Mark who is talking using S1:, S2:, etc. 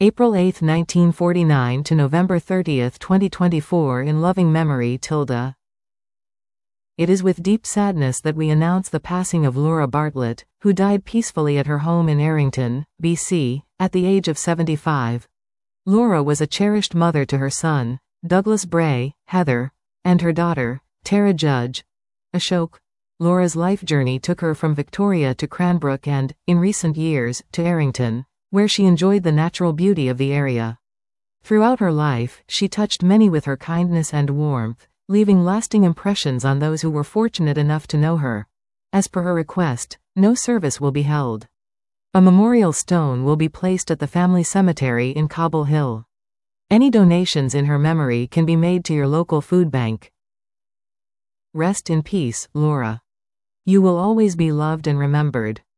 S1: April 8, 1949 to November 30, 2024 in loving memory. Tilda. It is with deep sadness that we announce the passing of Laura Bartlett, who died peacefully at her home in Errington, BC, at the age of 75. Laura was a cherished mother to her son, Douglas Bray, Heather, and her daughter, Tara Judge. Ashok. Laura's life journey took her from Victoria to Cranbrook and, in recent years, to Errington, where she enjoyed the natural beauty of the area. Throughout her life, she touched many with her kindness and warmth, leaving lasting impressions on those who were fortunate enough to know her. As per her request, no service will be held. A memorial stone will be placed at the family cemetery in Cobble Hill. Any donations in her memory can be made to your local food bank. Rest in peace, Laura. You will always be loved and remembered.